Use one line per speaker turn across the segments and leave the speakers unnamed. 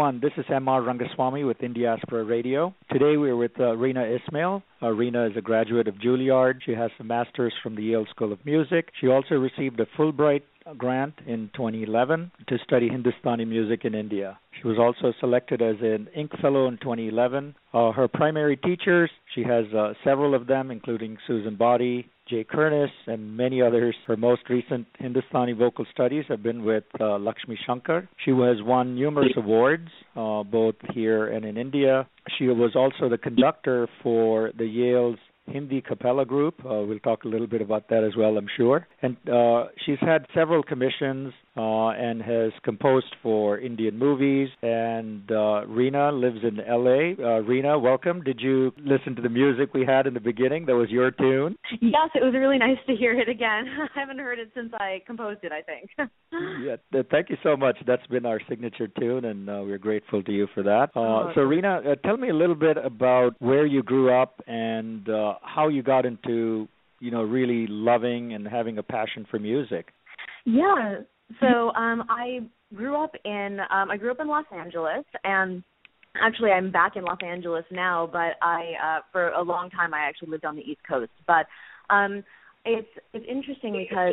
everyone. This is M.R. Rangaswamy with Indiaspora Radio. Today we're with Reena Ismail. Reena is a graduate of Juilliard. She has a master's from the Yale School of Music. She also received a Fulbright grant in 2011 to study Hindustani music in India. She was also selected as an Inc. Fellow in 2011. Her primary teachers, she has several of them, including Susan Body, Jay Kernis, and many others. Her most recent Hindustani vocal studies have been with Lakshmi Shankar. She has won numerous awards, both here and in India. She was also the conductor for the Yale's Hindi Capella Group. We'll talk a little bit about that as well, I'm sure. And she's had several commissions and has composed for Indian movies. And Reena lives in L.A. Reena, welcome. Did you listen to the music we had in the beginning? That was your tune?
Yes, it was really nice to hear it again. I haven't heard it since I composed it, I think.
Yeah, thank you so much. That's been our signature tune, and we're grateful to you for that. So, Reena, tell me a little bit about where you grew up and how you got into, really loving and having a passion for music.
Yeah. So I grew up in Los Angeles, and actually I'm back in Los Angeles now. But I for a long time I actually lived on the East Coast. But it's interesting because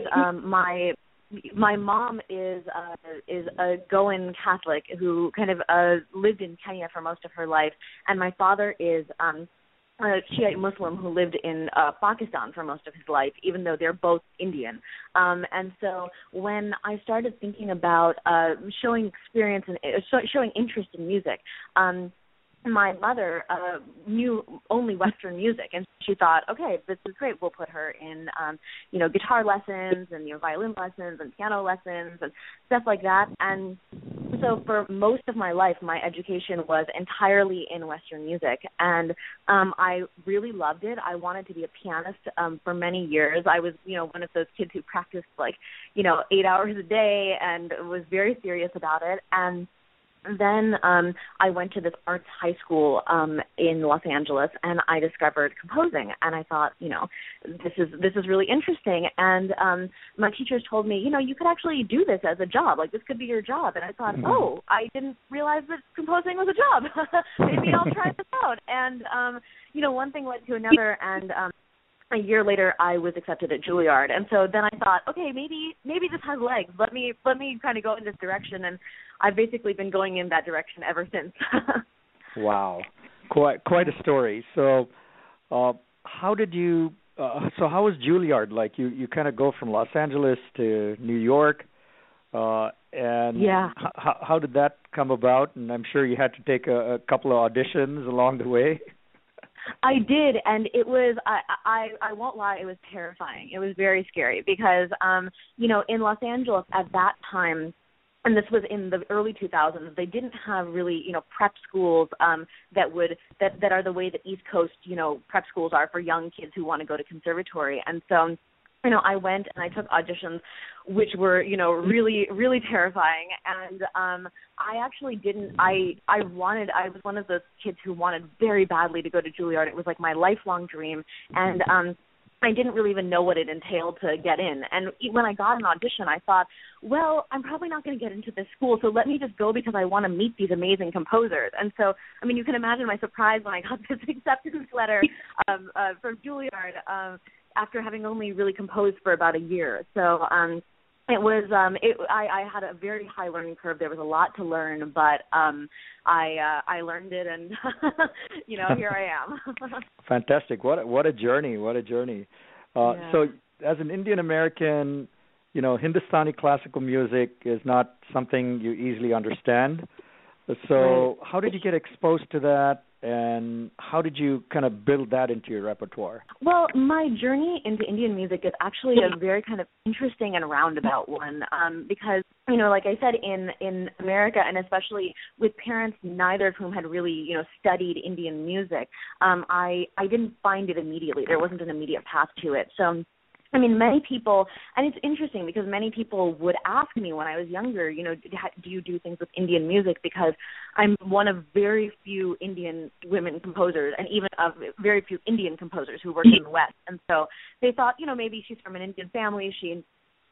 my mom is a Goan Catholic who kind of lived in Kenya for most of her life, and my father is a Shiite Muslim who lived in Pakistan for most of his life, even though they're both Indian. And so when I started thinking about showing experience and showing interest in music, my mother knew only Western music, and she thought, okay, this is great. We'll put her in, guitar lessons and violin lessons and piano lessons and stuff like that. And so for most of my life, my education was entirely in Western music, and I really loved it. I wanted to be a pianist for many years. I was, one of those kids who practiced 8 hours a day and was very serious about it. And then I went to this arts high school in Los Angeles, and I discovered composing. And I thought, this is really interesting. And my teachers told me, you could actually do this as a job. This could be your job. And I thought, I didn't realize that composing was a job. Maybe I'll try this out. And one thing led to another, and a year later, I was accepted at Juilliard, and so then I thought, okay, maybe this has legs. Let me kind of go in this direction, and I've basically been going in that direction ever since.
Wow, quite a story. So, how did you? How was Juilliard? You kind of go from Los Angeles to New York, and
yeah.
How did that come about? And I'm sure you had to take a couple of auditions along the way.
I did, and it was, I won't lie, it was terrifying. It was very scary because, in Los Angeles at that time, and this was in the early 2000s, they didn't have really, prep schools that are the way that East Coast, prep schools are for young kids who want to go to conservatory. And so, I went and I took auditions, which were, really, really terrifying. And I actually didn't. I was one of those kids who wanted very badly to go to Juilliard. It was my lifelong dream, and I didn't really even know what it entailed to get in. And when I got an audition, I thought, well, I'm probably not going to get into this school, so let me just go because I want to meet these amazing composers. And so, you can imagine my surprise when I got this acceptance letter from Juilliard. After having only really composed for about a year. So it was, I had a very high learning curve. There was a lot to learn, but I learned it, and, here I am.
Fantastic. What a journey. What a journey.
Yeah.
So as an Indian American, Hindustani classical music is not something you easily understand. So
right.
How did you get exposed to that? And how did you kind of build that into your repertoire?
Well, my journey into Indian music is actually a very kind of interesting and roundabout one because, like I said, in America, and especially with parents, neither of whom had really, studied Indian music, I didn't find it immediately. There wasn't an immediate path to it. So many people, and it's interesting because many people would ask me when I was younger, do you do things with Indian music? Because I'm one of very few Indian women composers, and even of very few Indian composers who work in the West. And so they thought, maybe she's from an Indian family. She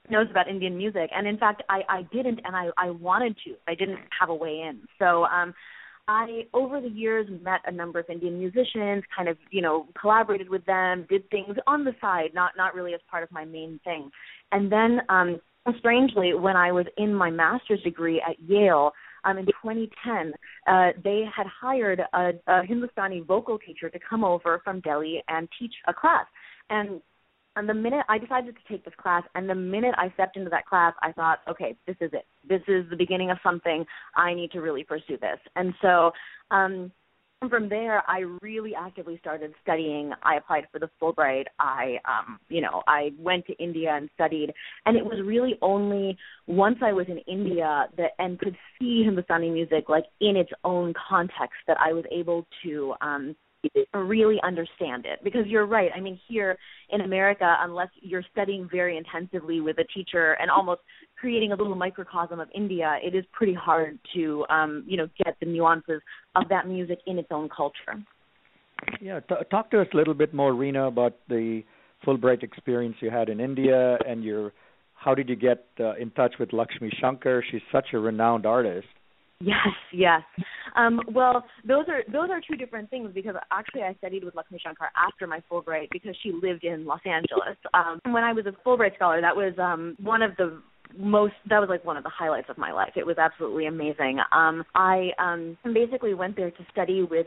knows about Indian music. And in fact, I didn't, and I wanted to. I didn't have a way in. So I, over the years, met a number of Indian musicians, kind of, collaborated with them, did things on the side, not really as part of my main thing. And then, strangely, when I was in my master's degree at Yale, in 2010, they had hired a Hindustani vocal teacher to come over from Delhi and teach a class. And the minute I decided to take this class, and the minute I stepped into that class, I thought, okay, this is it. This is the beginning of something. I need to really pursue this. And so from there, I really actively started studying. I applied for the Fulbright. I went to India and studied. And it was really only once I was in India and could see Hindustani music like in its own context that I was able to really understand it. Because you're right. I mean, here in America, unless you're studying very intensively with a teacher and almost creating a little microcosm of India, it is pretty hard to, get the nuances of that music in its own culture.
Yeah, talk to us a little bit more, Reena, about the Fulbright experience you had in India and how did you get in touch with Lakshmi Shankar? She's such a renowned artist.
Yes. Well, those are two different things, because actually I studied with Lakshmi Shankar after my Fulbright because she lived in Los Angeles. When I was a Fulbright scholar, that was one of the highlights of my life. It was absolutely amazing. I basically went there to study with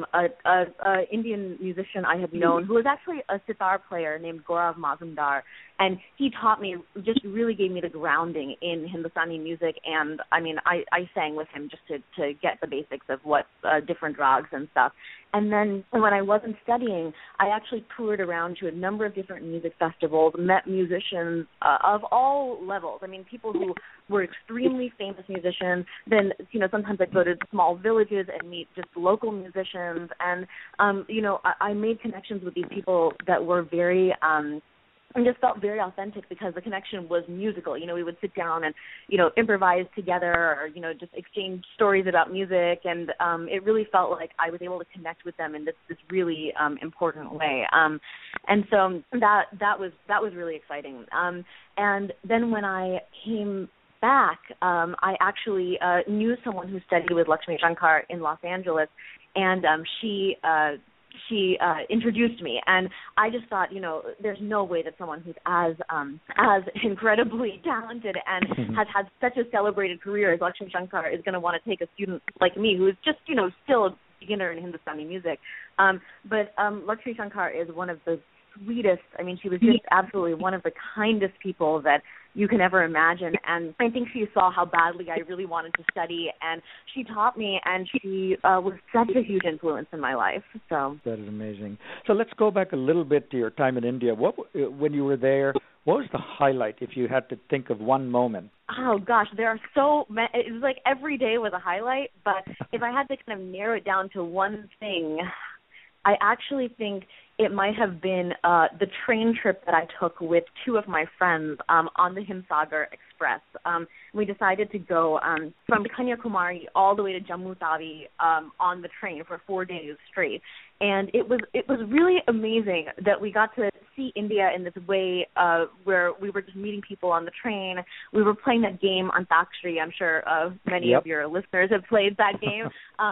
a Indian musician I had known who was actually a sitar player named Gaurav Mazumdar, and he taught me, just really gave me the grounding in Hindustani music. And I mean, I sang with him just to get the basics of what different rags and stuff. And then when I wasn't studying, I actually toured around to a number of different music festivals, met musicians of all levels. I mean, people who were extremely famous musicians. Then, sometimes I'd go to small villages and meet just local musicians. And, I made connections with these people that were very and just felt very authentic because the connection was musical. We would sit down and, improvise together or, just exchange stories about music. And it really felt like I was able to connect with them in this really important way. And so that was really exciting. And then when I came back, I actually knew someone who studied with Lakshmi Shankar in Los Angeles, and she introduced me, and I just thought, there's no way that someone who's as incredibly talented and has had such a celebrated career as Lakshmi Shankar is going to want to take a student like me who is just, still a beginner in Hindustani music. But Lakshmi Shankar is one of the sweetest. I mean, she was just absolutely one of the kindest people that you can ever imagine. And I think she saw how badly I really wanted to study, and she taught me, and she was such a huge influence in my life. So
that is amazing. So let's go back a little bit to your time in India. When you were there, what was the highlight, if you had to think of one moment?
Oh, gosh, there are so many. It was like every day was a highlight, but if I had to kind of narrow it down to one thing, I actually think it might have been the train trip that I took with two of my friends on the Himsagar Express. We decided to go from Kanyakumari all the way to Jammu Tawi on the train for 4 days straight. And it was really amazing that we got to see India in this way where we were just meeting people on the train. We were playing that game Antakshari. I'm sure many of your listeners have played that game.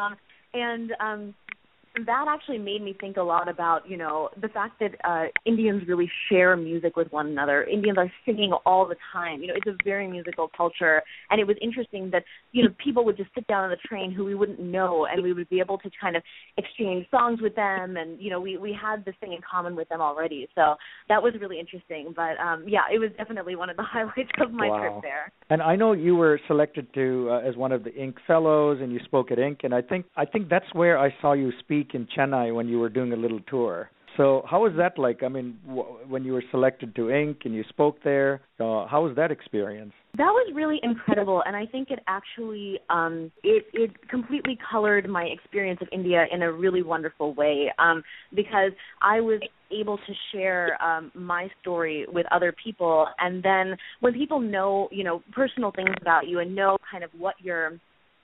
And that actually made me think a lot about, the fact that Indians really share music with one another. Indians are singing all the time. It's a very musical culture. And it was interesting that, people would just sit down on the train who we wouldn't know, and we would be able to kind of exchange songs with them. And, we had this thing in common with them already. So that was really interesting. But, it was definitely one of the highlights of my trip there.
And I know you were selected to as one of the Inc. Fellows, and you spoke at Inc. And I think that's where I saw you speak in Chennai when you were doing a little tour. So how was that like? I mean, when you were selected to Inc. and you spoke there, how was that experience?
That was really incredible, and I think it actually it completely colored my experience of India in a really wonderful way, because I was able to share my story with other people, and then when people know, personal things about you and know kind of what you're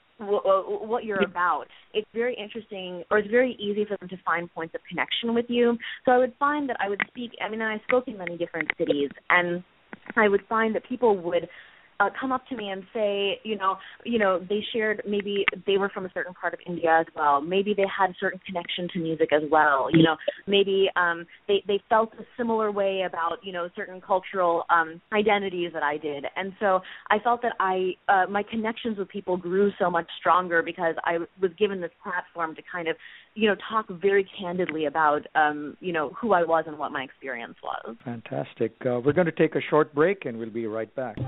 about, it's very interesting, or it's very easy for them to find points of connection with you. So I would find that I would speak, I spoke in many different cities, and I would find that people would come up to me and say, they shared, maybe they were from a certain part of India as well. Maybe they had a certain connection to music as well. Maybe they felt a similar way about, certain cultural identities that I did. And so I felt that my connections with people grew so much stronger because I was given this platform to kind of, talk very candidly about, who I was and what my experience was.
Fantastic. We're going to take a short break, and we'll be right back.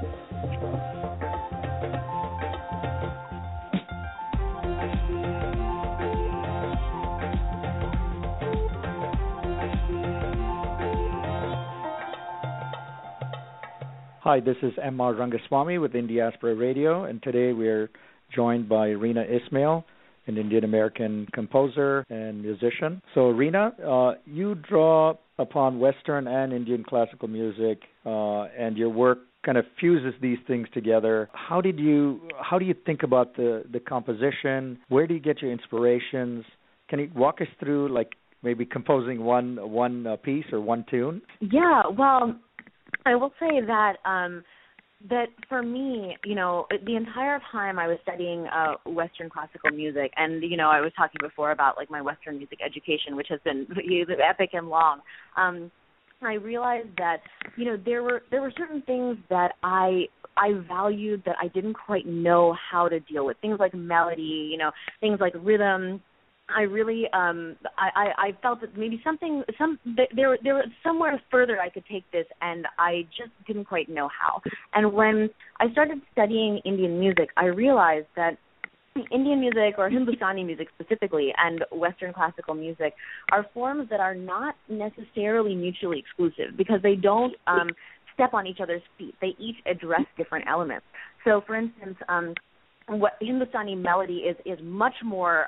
Hi, this is M.R. Rangaswamy with Indiaspora Radio, and today we're joined by Reena Ismail, an Indian-American composer and musician. So, Reena, you draw upon Western and Indian classical music, and your work kind of fuses these things together. How do you think about the composition? Where do you get your inspirations? Can you walk us through, like, maybe composing one piece or one tune?
Yeah, well, I will say that that for me, the entire time I was studying Western classical music, and I was talking before about like my Western music education, which has been epic and long. I realized that there were certain things that I valued that I didn't quite know how to deal with. Things like melody, things like rhythm. I really I felt that maybe there was somewhere further I could take this, and I just didn't quite know how. And when I started studying Indian music, I realized that Indian music, or Hindustani music specifically, and Western classical music are forms that are not necessarily mutually exclusive because they don't step on each other's feet. They each address different elements. So, for instance, what Hindustani melody is much more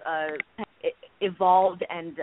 evolved and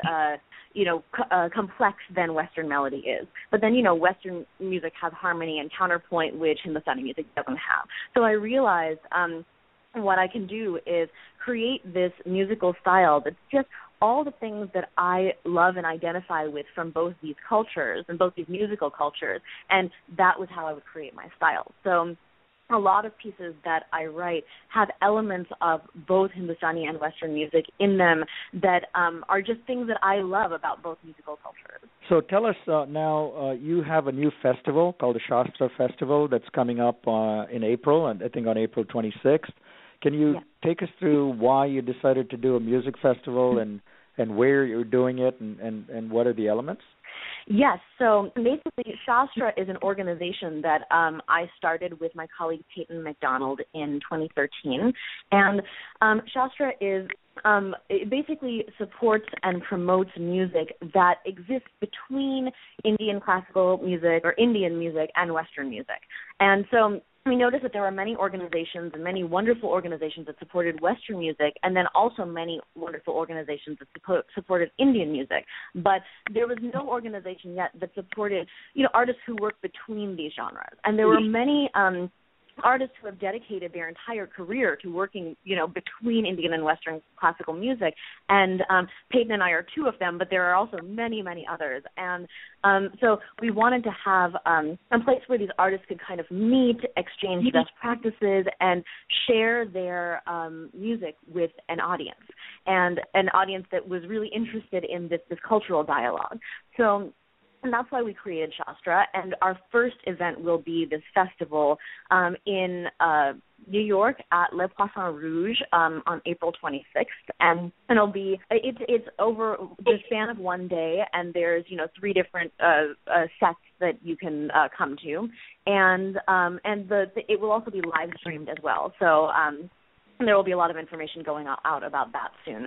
complex than Western melody is. But then Western music has harmony and counterpoint, which Hindustani music doesn't have. So I realized what I can do is create this musical style that's just all the things that I love and identify with from both these cultures and both these musical cultures, and that was how I would create my style. So a lot of pieces that I write have elements of both Hindustani and Western music in them that are just things that I love about both musical cultures.
So tell us now, you have a new festival called the Shastra Festival that's coming up in April, and I think on April 26th. Can you take us through why you decided to do a music festival and where you're doing it and what are the elements?
Yes. So basically, Shastra is an organization that I started with my colleague Peyton McDonald in 2013. And Shastra it basically supports and promotes music that exists between Indian classical music or Indian music and Western music. And so we noticed that there were many organizations and many wonderful organizations that supported Western music, and then also many wonderful organizations that supported Indian music. But there was no organization yet that supported, artists who work between these genres. And there were many artists who have dedicated their entire career to working, between Indian and Western classical music. And Peyton and I are two of them, but there are also many, many others. And so we wanted to have a place where these artists could kind of meet, exchange best practices, and share their music with an audience, and an audience that was really interested in this cultural dialogue. And that's why we created Shastra. And our first event will be this festival in New York at Le Poisson Rouge on April 26th. And it's over the span of one day, and there's 3 different sets that you can come to, and it will also be live streamed as well. So there will be a lot of information going out about that soon.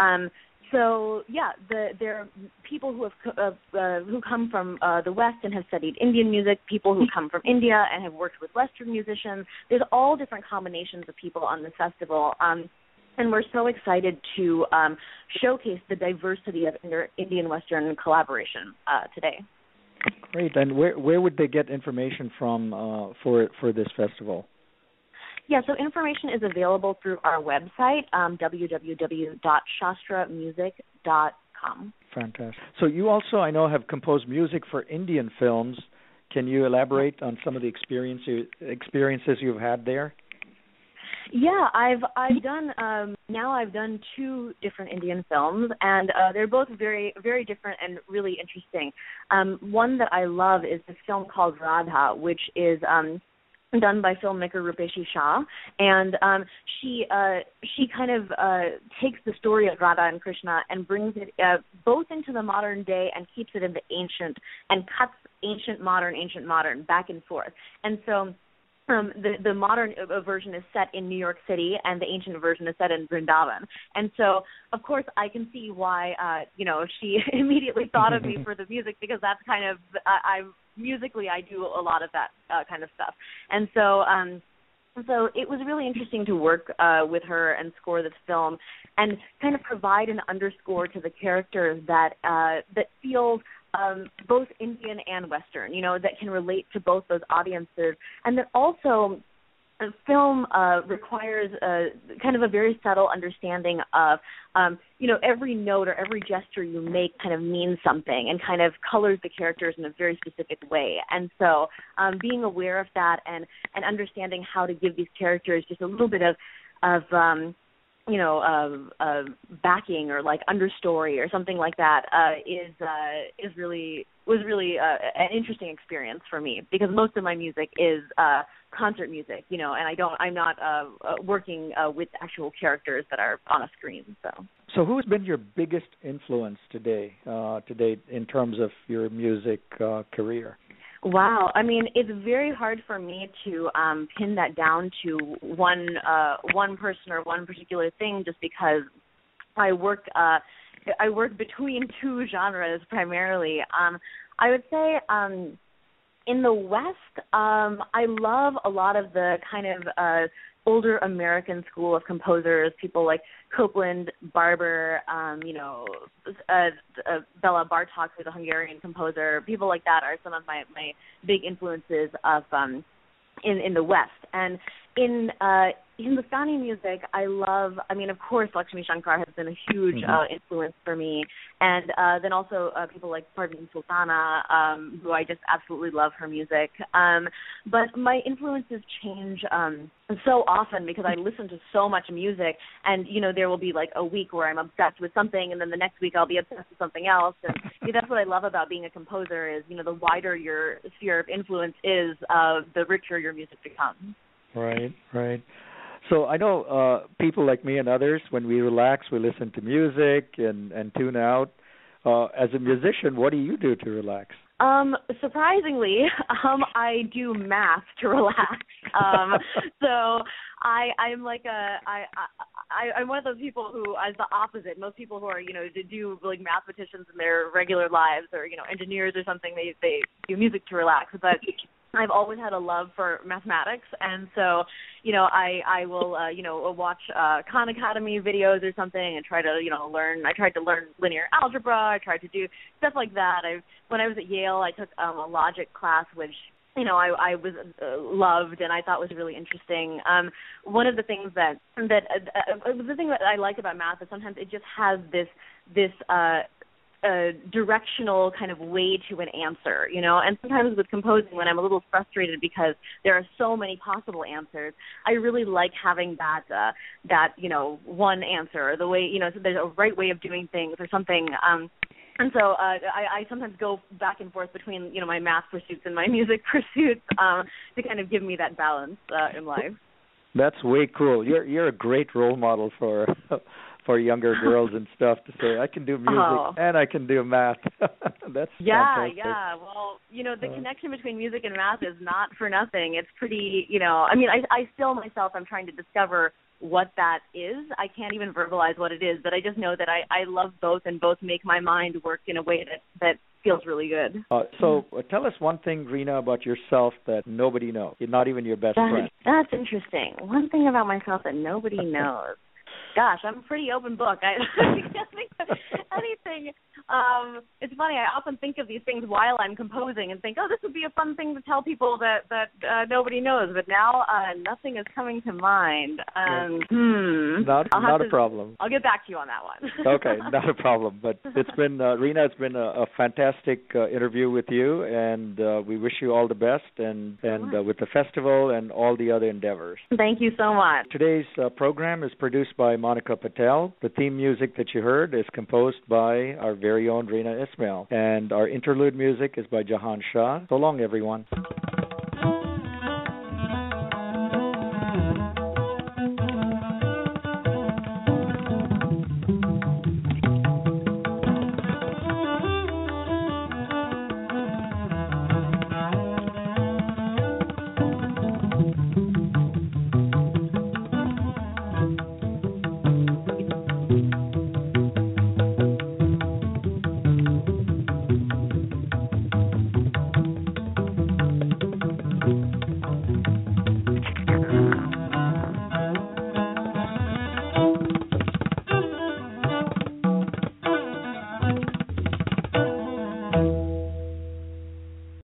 So there are people who come from the West and have studied Indian music, people who come from India and have worked with Western musicians. There's all different combinations of people on this festival, and we're so excited to showcase the diversity of Indian-Western collaboration today.
Great. And where would they get information from for this festival?
Yeah, so information is available through our website, www.shastramusic.com.
Fantastic. So you also, I know, have composed music for Indian films. Can you elaborate on some of the experiences you've had there?
Yeah, I've done now I've done 2 different Indian films, and they're both very, very different and really interesting. One that I love is this film called Radha, which is done by filmmaker Rupeshi Shah, and she kind of takes the story of Radha and Krishna and brings it both into the modern day and keeps it in the ancient, and cuts ancient modern back and forth. And so the modern version is set in New York City, and the ancient version is set in Vrindavan. And so, of course, I can see why she immediately thought of me for the music, because that's kind of musically I do a lot of that kind of stuff. And so it was really interesting to work with her and score this film and kind of provide an underscore to the characters that feels both Indian and Western, that can relate to both those audiences, and that also film requires kind of a very subtle understanding of, every note or every gesture you make kind of means something and kind of colors the characters in a very specific way. And so being aware of that and understanding how to give these characters just a little bit of backing or like understory or something like that was really an interesting experience for me, because most of my music is concert music, and I'm not working with actual characters that are on a screen. So
who's been your biggest influence to date in terms of your music career?
Wow. I mean, it's very hard for me to pin that down to one person or one particular thing, just because I work between 2 genres primarily. I would say in the West, I love a lot of the kind of older American school of composers, people like Copland, Barber, Bela Bartok, who's a Hungarian composer. People like that are some of my big influences of in the West. And in Hindustani music, of course, Lakshmi Shankar has been a huge influence for me. And then also people like Parveen Sultana, who I just absolutely love her music. But my influences change so often, because I listen to so much music, and, there will be like a week where I'm obsessed with something, and then the next week I'll be obsessed with something else. And that's what I love about being a composer is, the wider your sphere of influence is, the richer your music becomes.
Right. So I know people like me and others, when we relax, we listen to music and tune out. As a musician, what do you do to relax?
Surprisingly, I do math to relax. So I'm like I'm one of those people who is the opposite. Most people who are, do like mathematicians in their regular lives, or, engineers or something, they do music to relax. But I've always had a love for mathematics, and so, I will, watch Khan Academy videos or something and try to, learn. I tried to learn linear algebra. I tried to do stuff like that. When I was at Yale, I took a logic class, which, I was loved and I thought was really interesting. One of the things the thing that I like about math is sometimes it just has this directional kind of way to an answer, and sometimes with composing, when I'm a little frustrated because there are so many possible answers, I really like having that one answer, or the way, so there's a right way of doing things or something. And so I sometimes go back and forth between, my math pursuits and my music pursuits to kind of give me that balance in life.
That's way cool. You're a great role model for younger girls and stuff, to say I can do music and I can do math. That's fantastic.
Yeah. Well, the connection between music and math is not for nothing. It's pretty, I still myself I'm trying to discover what that is. I can't even verbalize what it is, but I just know that I love both, and both make my mind work in a way that feels really good.
So tell us one thing, Reena, about yourself that nobody knows, not even your best friend.
That's interesting. One thing about myself that nobody knows. Gosh, I'm a pretty open book. I think anything. It's funny. I often think of these things while I'm composing and think, oh, this would be a fun thing to tell people that nobody knows. But now nothing is coming to mind.
Not a problem.
I'll get back to you on that one.
Okay, not a problem. But it's been, Reena, it's been a fantastic interview with you, and we wish you all the best, and with the festival and all the other endeavors.
Thank you so much.
Today's program is produced by Monica Patel. The theme music that you heard is composed by our very own Reena Ismail, and our interlude music is by Jahan Shah. So long, everyone.